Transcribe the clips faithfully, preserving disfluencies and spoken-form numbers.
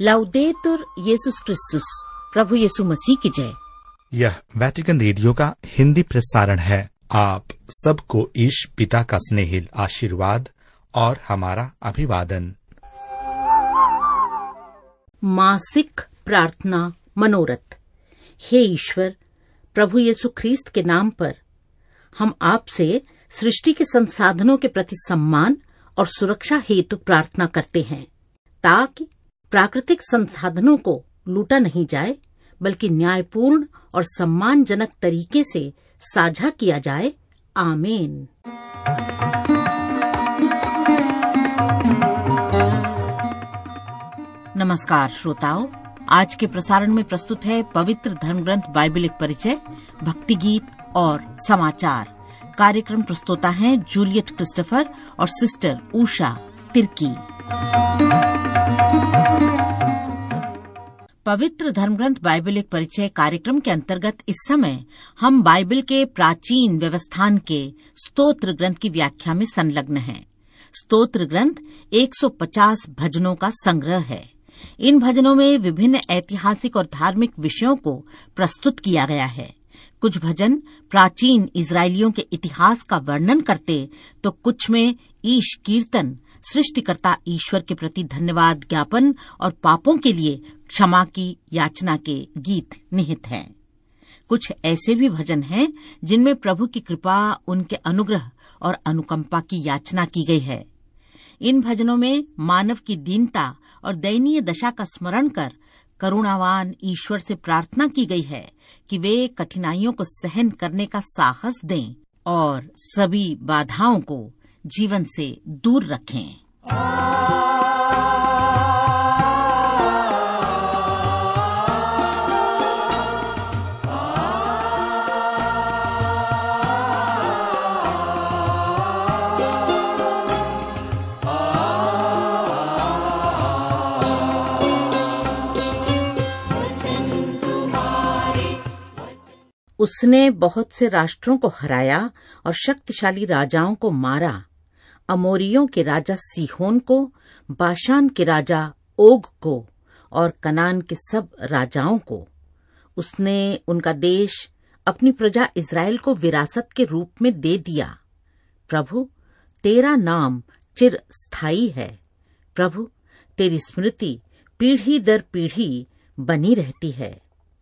लाउदेतुर येसुस क्रिस्तुस, प्रभु यीशु मसीह की जय। यह वेटिकन रेडियो का हिंदी प्रसारण है। आप सबको ईश पिता का स्नेहिल आशीर्वाद और हमारा अभिवादन। मासिक प्रार्थना मनोरथ। हे ईश्वर, प्रभु यीशु ख्रीस्त के नाम पर हम आपसे सृष्टि के संसाधनों के प्रति सम्मान और सुरक्षा हेतु प्रार्थना करते हैं, ताकि प्राकृतिक संसाधनों को लूटा नहीं जाए, बल्कि न्यायपूर्ण और सम्मानजनक तरीके से साझा किया जाए। आमीन। नमस्कार श्रोताओं, आज के प्रसारण में प्रस्तुत है पवित्र धर्म ग्रंथ बाइबल एक परिचय, भक्ति गीत और समाचार। कार्यक्रम प्रस्तोता हैं जूलियट क्रिस्टोफर और सिस्टर उषा तिर्की। पवित्र धर्मग्रंथ बाइबल एक परिचय कार्यक्रम के अंतर्गत इस समय हम बाइबल के प्राचीन व्यवस्थान के स्तोत्र ग्रंथ की व्याख्या में संलग्न हैं। स्तोत्र ग्रंथ एक सौ पचास भजनों का संग्रह है। इन भजनों में विभिन्न ऐतिहासिक और धार्मिक विषयों को प्रस्तुत किया गया है। कुछ भजन प्राचीन इजरायलियों के इतिहास का वर्णन करते, तो कुछ में ईश कीर्तन, सृष्टिकर्ता ईश्वर के प्रति धन्यवाद ज्ञापन और पापों के लिए क्षमा की याचना के गीत निहित हैं। कुछ ऐसे भी भजन हैं जिनमें प्रभु की कृपा, उनके अनुग्रह और अनुकंपा की याचना की गई है। इन भजनों में मानव की दीनता और दयनीय दशा का स्मरण कर करुणावान ईश्वर से प्रार्थना की गई है कि वे कठिनाइयों को सहन करने का साहस दें और सभी बाधाओं को जीवन से दूर रखें। उसने बहुत से राष्ट्रों को हराया और शक्तिशाली राजाओं को मारा। अमोरियों के राजा सीहोन को, बाशान के राजा ओग को और कनान के सब राजाओं को। उसने उनका देश अपनी प्रजा इज़राइल को विरासत के रूप में दे दिया। प्रभु, तेरा नाम चिर स्थायी है। प्रभु, तेरी स्मृति पीढ़ी दर पीढ़ी बनी रहती है।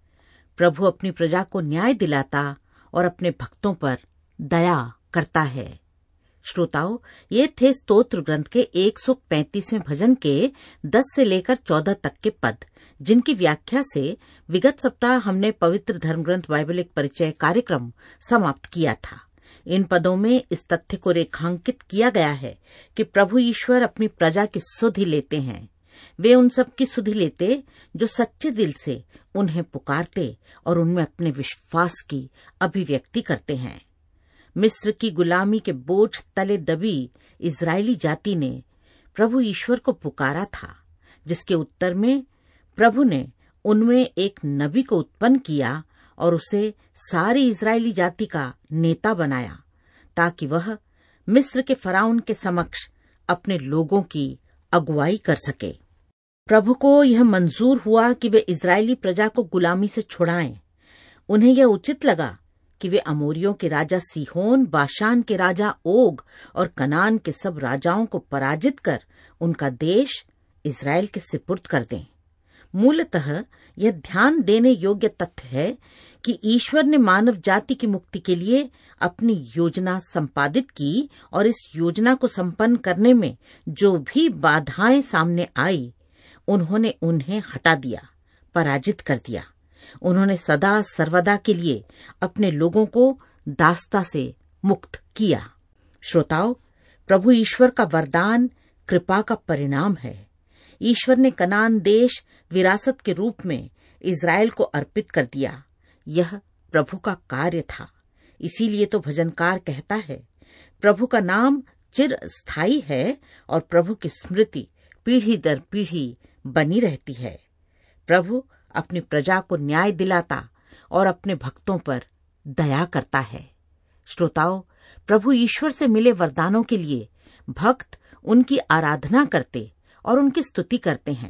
प्रभु अपनी प्रजा को न्याय दिलाता और अपने भक्तों पर दया करता है। श्रोताओं, ये थे स्तोत्र ग्रंथ के एक सौ पैंतीसवें भजन के दस से लेकर चौदह तक के पद, जिनकी व्याख्या से विगत सप्ताह हमने पवित्र धर्म ग्रंथ बाइबल एक परिचय कार्यक्रम समाप्त किया था। इन पदों में इस तथ्य को रेखांकित किया गया है कि प्रभु ईश्वर अपनी प्रजा की सुधि लेते हैं। वे उन सब की सुधि लेते जो सच्चे दिल से उन्हें पुकारते और उनमें अपने विश्वास की अभिव्यक्ति करते हैं। मिस्र की गुलामी के बोझ तले दबी इजरायली जाति ने प्रभु ईश्वर को पुकारा था, जिसके उत्तर में प्रभु ने उनमें एक नबी को उत्पन्न किया और उसे सारी इजरायली जाति का नेता बनाया, ताकि वह मिस्र के फराउन के समक्ष अपने लोगों की अगुवाई कर सके। प्रभु को यह मंजूर हुआ कि वे इजरायली प्रजा को गुलामी से छुड़ाएं। उन्हें यह उचित लगा कि वे अमोरियों के राजा सीहोन, बाशान के राजा ओग और कनान के सब राजाओं को पराजित कर उनका देश इजराइल के सिपुर्द कर दें। मूलतः यह ध्यान देने योग्य तथ्य है कि ईश्वर ने मानव जाति की मुक्ति के लिए अपनी योजना संपादित की और इस योजना को संपन्न करने में जो भी बाधाएं सामने आई, उन्होंने उन्हें हटा दिया, पराजित कर दिया। उन्होंने सदा सर्वदा के लिए अपने लोगों को दासता से मुक्त किया। श्रोताओं, प्रभु ईश्वर का वरदान कृपा का परिणाम है। ईश्वर ने कनान देश विरासत के रूप में इजराइल को अर्पित कर दिया। यह प्रभु का कार्य था। इसीलिए तो भजनकार कहता है, प्रभु का नाम चिर स्थायी है और प्रभु की स्मृति पीढ़ी दर पीढ़ी बनी रहती है। प्रभु अपनी प्रजा को न्याय दिलाता और अपने भक्तों पर दया करता है। श्रोताओं, प्रभु ईश्वर से मिले वरदानों के लिए भक्त उनकी आराधना करते और उनकी स्तुति करते हैं,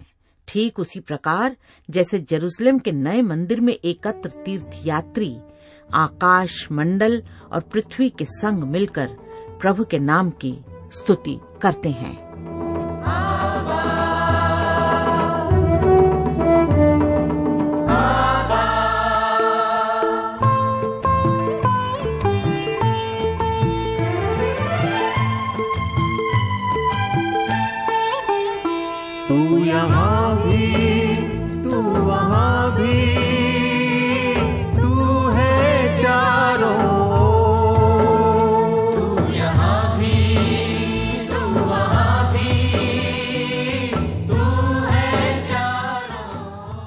ठीक उसी प्रकार जैसे जेरूसलम के नए मंदिर में एकत्र तीर्थयात्री आकाश मंडल और पृथ्वी के संग मिलकर प्रभु के नाम की स्तुति करते हैं। तू यहाँ भी, तू वहाँ भी, तू है चारों। तू यहाँ भी, तू वहाँ भी, तू है चारों।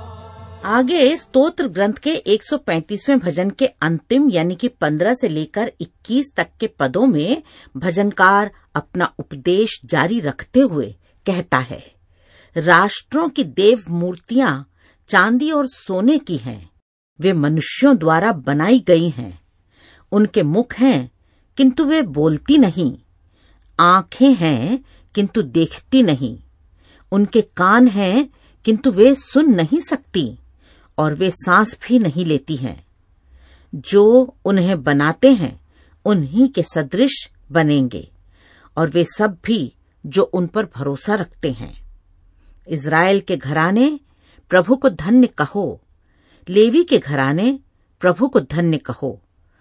आगे स्तोत्र ग्रंथ के एक सौ पैंतीसवें भजन के अंतिम यानी कि पंद्रह से लेकर इक्कीस तक के पदों में भजनकार अपना उपदेश जारी रखते हुए कहता है, राष्ट्रों की देव मूर्तियां चांदी और सोने की हैं, वे मनुष्यों द्वारा बनाई गई हैं। उनके मुख हैं किंतु वे बोलती नहीं, आंखें हैं किंतु देखती नहीं, उनके कान हैं किंतु वे सुन नहीं सकती और वे सांस भी नहीं लेती हैं। जो उन्हें बनाते हैं उन्हीं के सदृश बनेंगे और वे सब भी जो उन पर भरोसा रखते हैं। इज़राइल के घराने प्रभु को धन्य कहो, लेवी के घराने प्रभु को धन्य कहो।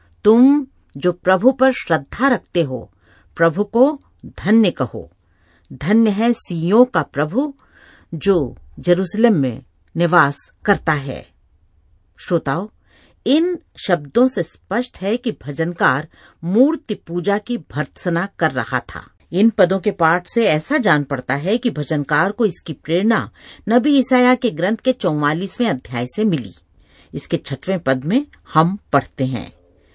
तुम जो प्रभु पर श्रद्धा रखते हो प्रभु को धन्य कहो। धन्य है सियों का प्रभु जो जेरूसलम में निवास करता है। श्रोताओ, इन शब्दों से स्पष्ट है कि भजनकार मूर्ति पूजा की भर्त्सना कर रहा था। इन पदों के पाठ से ऐसा जान पड़ता है कि भजनकार को इसकी प्रेरणा नबी ईसाया के ग्रंथ के चौवालीसवें अध्याय से मिली। इसके छठवें पद में हम पढ़ते हैं,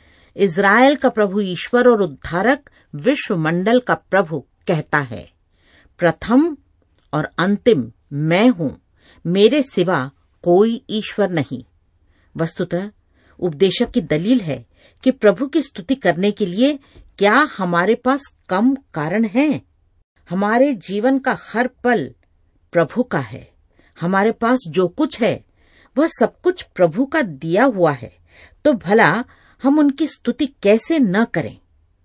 इज़राइल का प्रभु ईश्वर और उद्धारक विश्व मंडल का प्रभु कहता है, प्रथम और अंतिम मैं हूं, मेरे सिवा कोई ईश्वर नहीं। वस्तुतः उपदेशक की दलील है कि प्रभु की स्तुति करने के लिए क्या हमारे पास कम कारण है? हमारे जीवन का हर पल प्रभु का है। हमारे पास जो कुछ है वह सब कुछ प्रभु का दिया हुआ है, तो भला हम उनकी स्तुति कैसे न करें?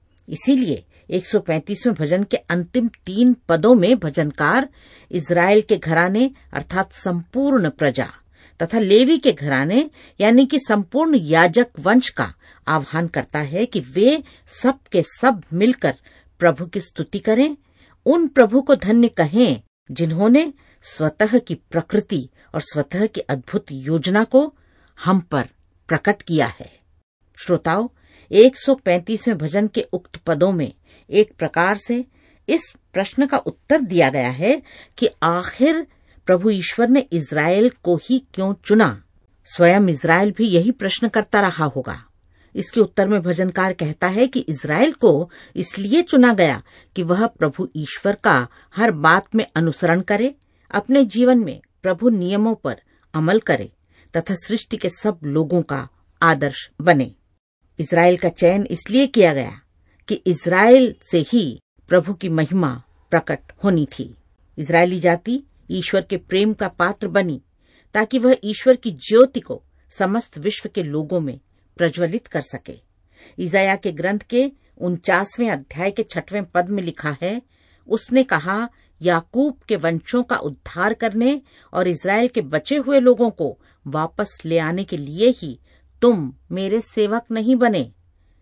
इसीलिए एक सौ पैंतीसवें भजन के अंतिम तीन पदों में भजनकार इज़राइल के घराने अर्थात संपूर्ण प्रजा तथा लेवी के घराने यानी कि संपूर्ण याजक वंश का आह्वान करता है कि वे सब के सब मिलकर प्रभु की स्तुति करें, उन प्रभु को धन्य कहें जिन्होंने स्वतः की प्रकृति और स्वतः की अद्भुत योजना को हम पर प्रकट किया है। श्रोताओं, एक सौ पैंतीसवें भजन के उक्त पदों में एक प्रकार से इस प्रश्न का उत्तर दिया गया है कि आखिर प्रभु ईश्वर ने इज़राइल को ही क्यों चुना। स्वयं इज़राइल भी यही प्रश्न करता रहा होगा। इसके उत्तर में भजनकार कहता है कि इज़राइल को इसलिए चुना गया कि वह प्रभु ईश्वर का हर बात में अनुसरण करे, अपने जीवन में प्रभु नियमों पर अमल करे तथा सृष्टि के सब लोगों का आदर्श बने। इज़राइल का चयन इसलिए किया गया कि इज़राइल से ही प्रभु की महिमा प्रकट होनी थी। इज़राइली जाति ईश्वर के प्रेम का पात्र बनी ताकि वह ईश्वर की ज्योति को समस्त विश्व के लोगों में प्रज्वलित कर सके। इज़ाया के ग्रंथ के उनचासवें अध्याय के छठवें पद में लिखा है, उसने कहा, याकूब के वंशों का उद्धार करने और इज़राइल के बचे हुए लोगों को वापस ले आने के लिए ही तुम मेरे सेवक नहीं बने।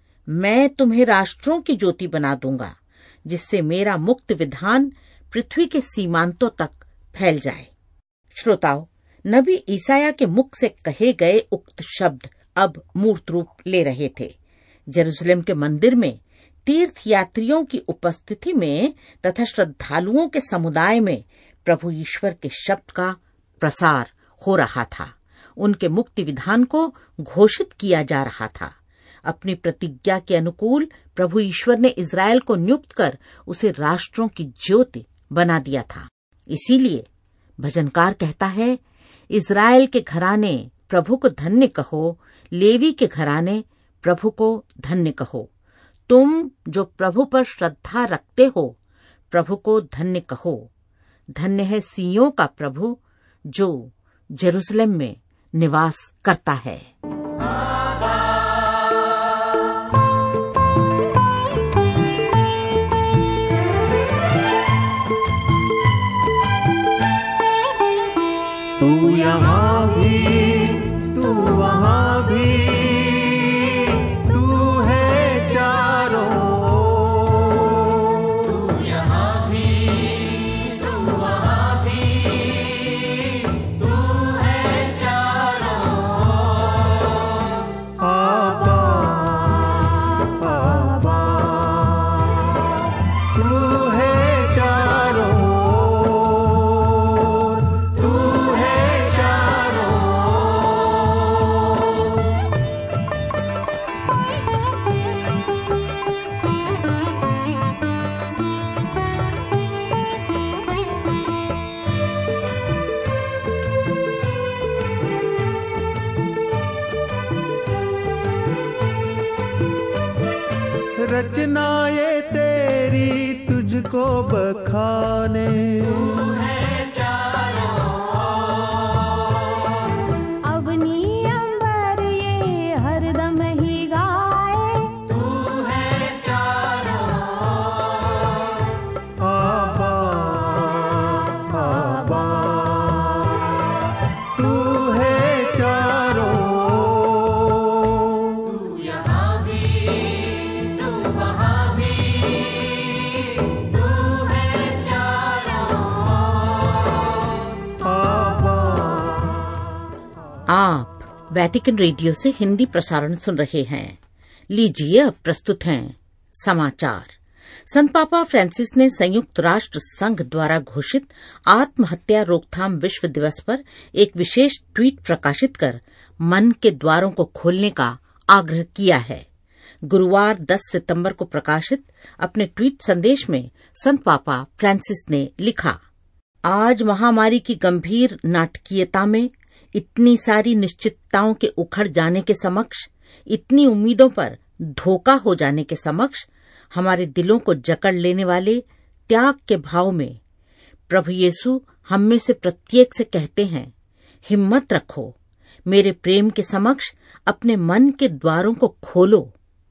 मैं तुम्हें राष्ट्रों की ज्योति बना दूंगा, जिससे मेरा मुक्त विधान पृथ्वी के सीमांतों तक फैल जाए। श्रोताओं, नबी ईसाया के मुख से कहे गए उक्त शब्द अब मूर्त रूप ले रहे थे। जेरूसलम के मंदिर में तीर्थ यात्रियों की उपस्थिति में तथा श्रद्धालुओं के समुदाय में प्रभु ईश्वर के शब्द का प्रसार हो रहा था। उनके मुक्ति विधान को घोषित किया जा रहा था। अपनी प्रतिज्ञा के अनुकूल प्रभु ईश्वर ने इज़राइल को नियुक्त कर उसे राष्ट्रों की ज्योति बना दिया था। इसीलिए भजनकार कहता है, इज़राइल के घराने प्रभु को धन्य कहो, लेवी के घराने प्रभु को धन्य कहो। तुम जो प्रभु पर श्रद्धा रखते हो प्रभु को धन्य कहो। धन्य है सियों का प्रभु जो जेरूसलम में निवास करता है। तू यहाँ भी, तू वहाँ भी, तू है चारों ओर। तू यहाँ भी, तू वहाँ भी, तू है चारों ओर। आबा, आबा, तू है चारों ओर, तू है चारों ओर। रचनाएं तेरी तुझको बखाने, तू है चारों ओर। अवनी अंबर ये हरदम ही गाए, तू है चारों ओर। आबा, आबा, तू है चारों ओर। तू यहाँ भी, तू वहाँ भी, तू है चारों ओर। आबा। आप वैटिकन रेडियो से हिंदी प्रसारण सुन रहे हैं। लीजिए अब प्रस्तुत हैं समाचार। संत पापा फ्रांसिस ने संयुक्त राष्ट्र संघ द्वारा घोषित आत्महत्या रोकथाम विश्व दिवस पर एक विशेष ट्वीट प्रकाशित कर मन के द्वारों को खोलने का आग्रह किया है। गुरुवार दस सितंबर को प्रकाशित अपने ट्वीट संदेश में संत पापा फ्रांसिस ने लिखा, आज महामारी की गंभीर नाटकीयता में, इतनी सारी निश्चितताओं के उखड़ जाने के समक्ष, इतनी उम्मीदों पर धोखा हो जाने के समक्ष, हमारे दिलों को जकड़ लेने वाले त्याग के भाव में प्रभु यीशु हम में से प्रत्येक से कहते हैं, हिम्मत रखो, मेरे प्रेम के समक्ष अपने मन के द्वारों को खोलो।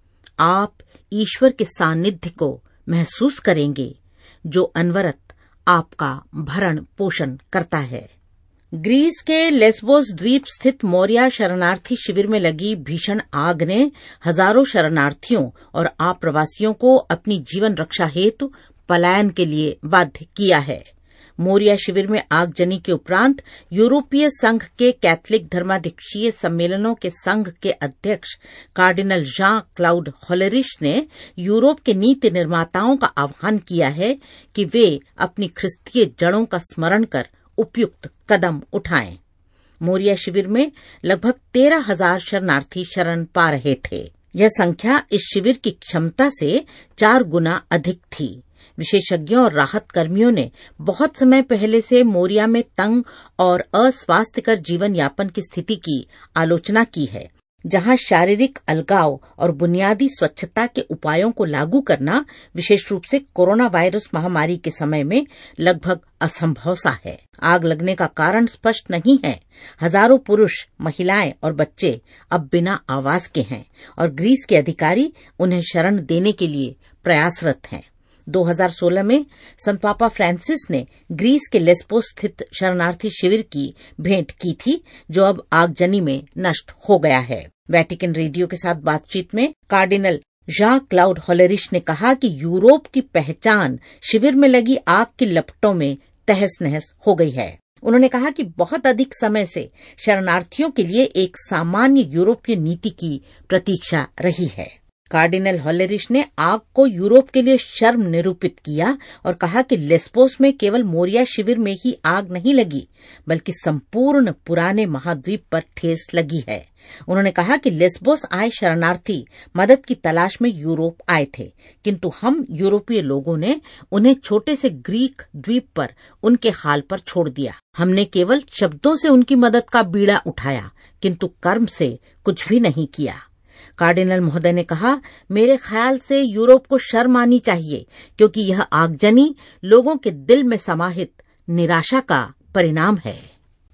आप ईश्वर के सानिध्य को महसूस करेंगे जो अनवरत आपका भरण पोषण करता है। ग्रीस के लेस्बोस द्वीप स्थित मोरिया शरणार्थी शिविर में लगी भीषण आग ने हजारों शरणार्थियों और आप्रवासियों को अपनी जीवन रक्षा हेतु पलायन के लिए बाध्य किया है। मोरिया शिविर में आगजनी के उपरांत यूरोपीय संघ के कैथोलिक धर्माध्यक्षीय सम्मेलनों के संघ के अध्यक्ष कार्डिनल जां क्लाउड होलेरिश ने यूरोप के नीति निर्माताओं का आह्वान किया है कि वे अपनी ख्रिस्तीय जड़ों का स्मरण कर उपयुक्त कदम उठाएं। मोरिया शिविर में लगभग तेरह हजार शरणार्थी शरण पा रहे थे। यह संख्या इस शिविर की क्षमता से चार गुना अधिक थी। विशेषज्ञों और राहत कर्मियों ने बहुत समय पहले से मोरिया में तंग और अस्वास्थ्यकर जीवन यापन की स्थिति की आलोचना की है, जहां शारीरिक अलगाव और बुनियादी स्वच्छता के उपायों को लागू करना विशेष रूप से कोरोना वायरस महामारी के समय में लगभग असंभव सा है। आग लगने का कारण स्पष्ट नहीं है। हजारों पुरुष, महिलाएं और बच्चे अब बिना आवास के हैं और ग्रीस के अधिकारी उन्हें शरण देने के लिए प्रयासरत हैं। दो हज़ार सोलह में संत पापा फ्रांसिस ने ग्रीस के लेस्बोस स्थित शरणार्थी शिविर की भेंट की थी, जो अब आगजनी में नष्ट हो गया है। वैटिकन रेडियो के साथ बातचीत में कार्डिनल जां क्लाउड होलेरिश ने कहा कि यूरोप की पहचान शिविर में लगी आग की लपटों में तहस नहस हो गई है। उन्होंने कहा कि बहुत अधिक समय से शरणार्थियों के लिए एक सामान्य यूरोपीय नीति की प्रतीक्षा रही है। कार्डिनल होलेरिश ने आग को यूरोप के लिए शर्म निरूपित किया और कहा कि लेस्बोस में केवल मोरिया शिविर में ही आग नहीं लगी, बल्कि संपूर्ण पुराने महाद्वीप पर ठेस लगी है। उन्होंने कहा कि लेस्बोस आए शरणार्थी मदद की तलाश में यूरोप आए थे, किंतु हम यूरोपीय लोगों ने उन्हें छोटे से ग्रीक द्वीप पर उनके हाल पर छोड़ दिया। हमने केवल शब्दों से उनकी मदद का बीड़ा उठाया, किंतु कर्म से कुछ भी नहीं किया। कार्डिनल महोदय ने कहा, मेरे ख्याल से यूरोप को शर्म आनी चाहिए, क्योंकि यह आगजनी लोगों के दिल में समाहित निराशा का परिणाम है।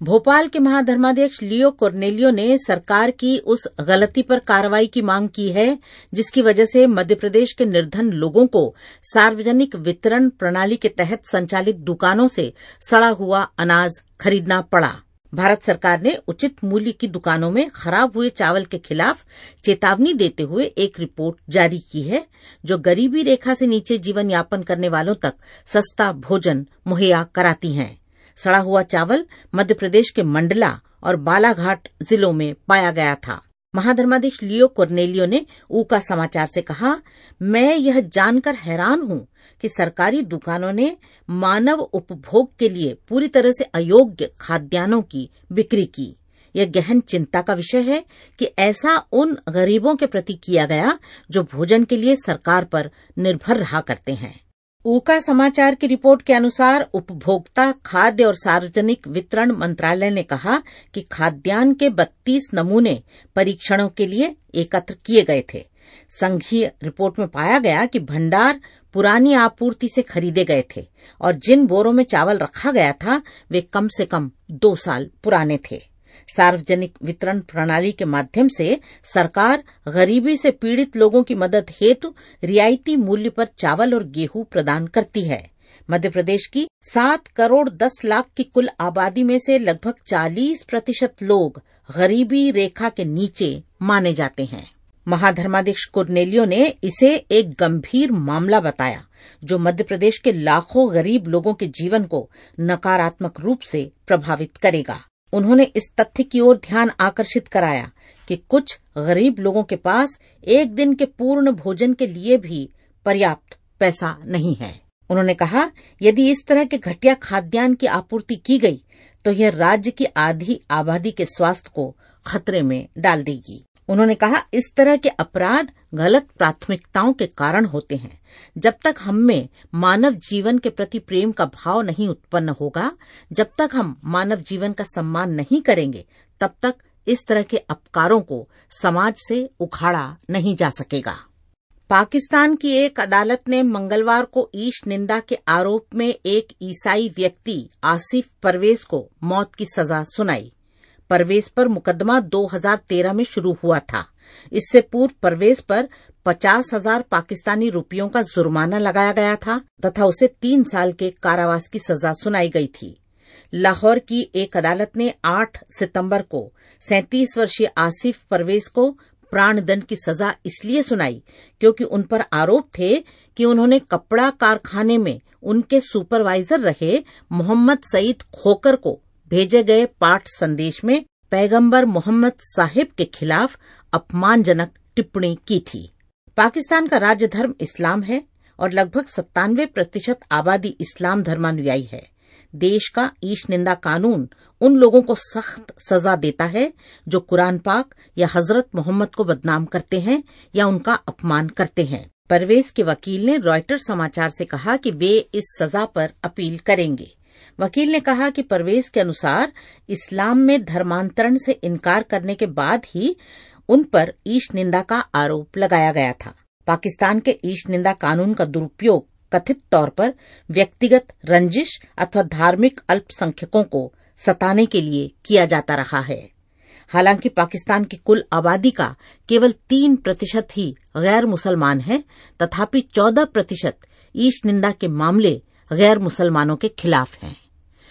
भोपाल के महाधर्माध्यक्ष लियो कोर्नेलियो ने सरकार की उस गलती पर कार्रवाई की मांग की है जिसकी वजह से मध्य प्रदेश के निर्धन लोगों को सार्वजनिक वितरण प्रणाली के तहत संचालित दुकानों से सड़ा हुआ अनाज खरीदना पड़ा। भारत सरकार ने उचित मूल्य की दुकानों में खराब हुए चावल के खिलाफ चेतावनी देते हुए एक रिपोर्ट जारी की है जो गरीबी रेखा से नीचे जीवन यापन करने वालों तक सस्ता भोजन मुहैया कराती है। सड़ा हुआ चावल मध्य प्रदेश के मंडला और बालाघाट जिलों में पाया गया था। महाधर्माध्यक्ष लियो कोर्नेलियो ने ऊका समाचार से कहा, मैं यह जानकर हैरान हूं कि सरकारी दुकानों ने मानव उपभोग के लिए पूरी तरह से अयोग्य खाद्यान्नों की बिक्री की। यह गहन चिंता का विषय है कि ऐसा उन गरीबों के प्रति किया गया जो भोजन के लिए सरकार पर निर्भर रहा करते हैं। ऊका समाचार की रिपोर्ट के अनुसार उपभोक्ता खाद्य और सार्वजनिक वितरण मंत्रालय ने कहा कि खाद्यान्न के बत्तीस नमूने परीक्षणों के लिए एकत्र किए गए थे। संघीय रिपोर्ट में पाया गया कि भंडार पुरानी आपूर्ति से खरीदे गए थे और जिन बोरों में चावल रखा गया था वे कम से कम दो साल पुराने थे। सार्वजनिक वितरण प्रणाली के माध्यम से सरकार गरीबी से पीड़ित लोगों की मदद हेतु रियायती मूल्य पर चावल और गेहूं प्रदान करती है। मध्य प्रदेश की सात करोड़ दस लाख की कुल आबादी में से लगभग चालीस प्रतिशत लोग गरीबी रेखा के नीचे माने जाते हैं। महाधर्माध्यक्ष कोर्नेलियो ने इसे एक गंभीर मामला बताया जो मध्य प्रदेश के लाखों गरीब लोगों के जीवन को नकारात्मक रूप से प्रभावित करेगा। उन्होंने इस तथ्य की ओर ध्यान आकर्षित कराया कि कुछ गरीब लोगों के पास एक दिन के पूर्ण भोजन के लिए भी पर्याप्त पैसा नहीं है। उन्होंने कहा, यदि इस तरह के घटिया खाद्यान्न की आपूर्ति की गई तो यह राज्य की आधी आबादी के स्वास्थ्य को खतरे में डाल देगी। उन्होंने कहा, इस तरह के अपराध गलत प्राथमिकताओं के कारण होते हैं। जब तक हम में मानव जीवन के प्रति प्रेम का भाव नहीं उत्पन्न होगा, जब तक हम मानव जीवन का सम्मान नहीं करेंगे, तब तक इस तरह के अपकारों को समाज से उखाड़ा नहीं जा सकेगा। पाकिस्तान की एक अदालत ने मंगलवार को ईश निंदा के आरोप में एक ईसाई व्यक्ति आसिफ परवेज को मौत की सजा सुनाई। परवेज पर मुकदमा दो हज़ार तेरह में शुरू हुआ था। इससे पूर्व परवेज पर पचास हजार पाकिस्तानी रुपयों का जुर्माना लगाया गया था तथा उसे तीन साल के कारावास की सजा सुनाई गई थी। लाहौर की एक अदालत ने आठ सितंबर को सैंतीस वर्षीय आसिफ परवेज को प्राणदंड की सजा इसलिए सुनाई क्योंकि उन पर आरोप थे कि उन्होंने कपड़ा कारखाने में उनके सुपरवाइजर रहे मोहम्मद सईद खोकर को भेजे गए पाठ संदेश में पैगंबर मोहम्मद साहिब के खिलाफ अपमानजनक टिप्पणी की थी। पाकिस्तान का राज्य धर्म इस्लाम है और लगभग सत्तानवे प्रतिशत आबादी इस्लाम धर्मानुयायी है। देश का ईश निंदा कानून उन लोगों को सख्त सजा देता है जो कुरान पाक या हजरत मोहम्मद को बदनाम करते हैं या उनका अपमान करते हैं। परवेज के वकील ने रॉयटर्स समाचार से कहा कि वे इस सजा पर अपील करेंगे। वकील ने कहा कि परवेज के अनुसार इस्लाम में धर्मांतरण से इनकार करने के बाद ही उन पर ईश निंदा का आरोप लगाया गया था। पाकिस्तान के ईश निंदा कानून का दुरुपयोग कथित तौर पर व्यक्तिगत रंजिश अथवा धार्मिक अल्पसंख्यकों को सताने के लिए किया जाता रहा है। हालांकि पाकिस्तान की कुल आबादी का केवल तीन प्रतिशत ही गैर मुसलमान है, तथापि चौदह प्रतिशत ईश निंदा के मामले गैर मुसलमानों के खिलाफ हैं।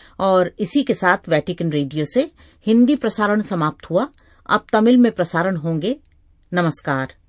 और इसी के साथ वेटिकन रेडियो से हिंदी प्रसारण समाप्त हुआ। अब तमिल में प्रसारण होंगे। नमस्कार।